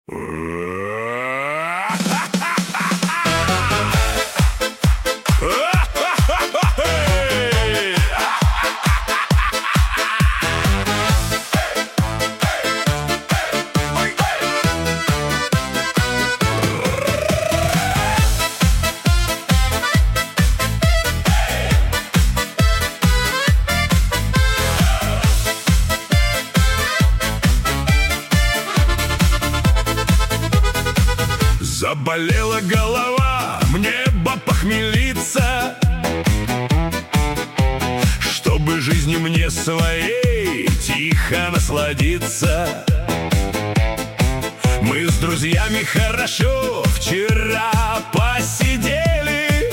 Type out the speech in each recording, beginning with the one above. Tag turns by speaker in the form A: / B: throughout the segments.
A: Заболела голова, мне бы похмелиться, чтобы жизнью мне своей тихо насладиться. Мы с друзьями хорошо вчера посидели,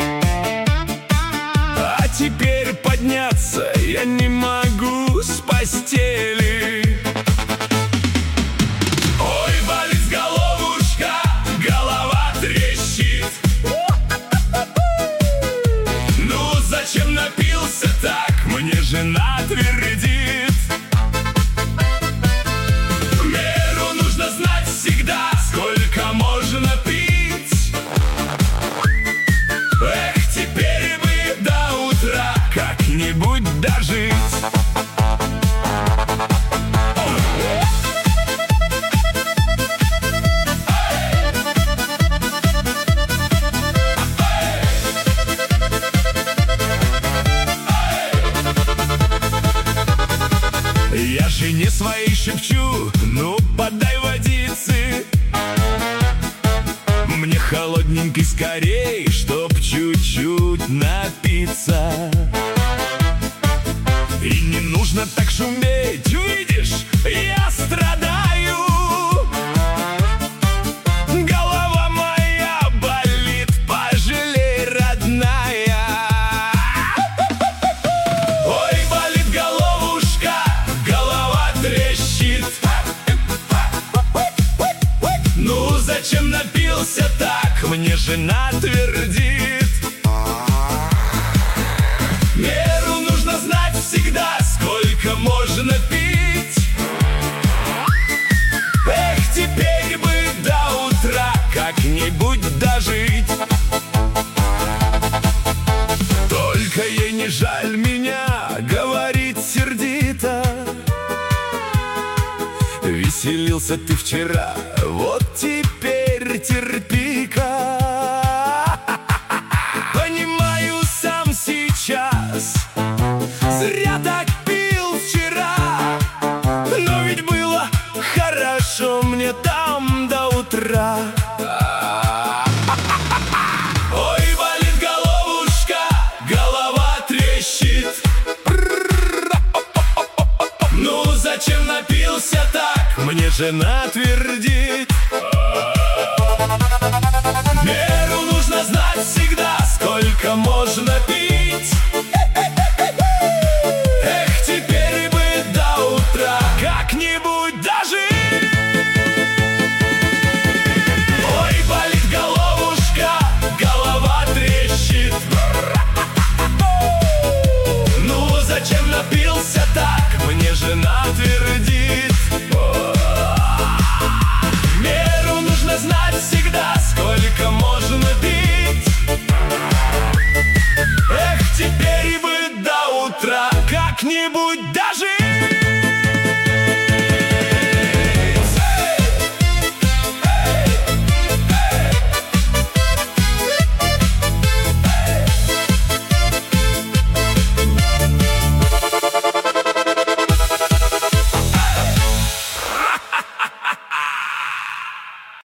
A: а теперь подняться я не могу с постели. Ой, болит головушка, голова трещит. Ну зачем напился так, мне жена твердит. Меру нужно знать всегда, сколько можно пить. Эх, теперь бы до утра как-нибудь дожить. Я жене своей шепчу: ну подай водицы, мне холодненькой скорей, чтоб чуть-чуть напиться. И не нужно так шуметь, видишь, я страдаю. Голова моя болит, пожалей, родная. Ой, болит головушка, голова трещит. Ну зачем напился так, мне жена твердит. Меру нужно знать всегда, сколько можно пить. Эх, теперь бы до утра как-нибудь дожить. Только ей не жаль меня, говорит сердито. Веселился ты вчера, вот теперь терпи-ка. Понимаю сам сейчас, зря так пил вчера. Но ведь было хорошо мне там до утра. Ой, болит головушка, голова трещит. Ну зачем напился так, мне жена твердит. Меру нужно знать.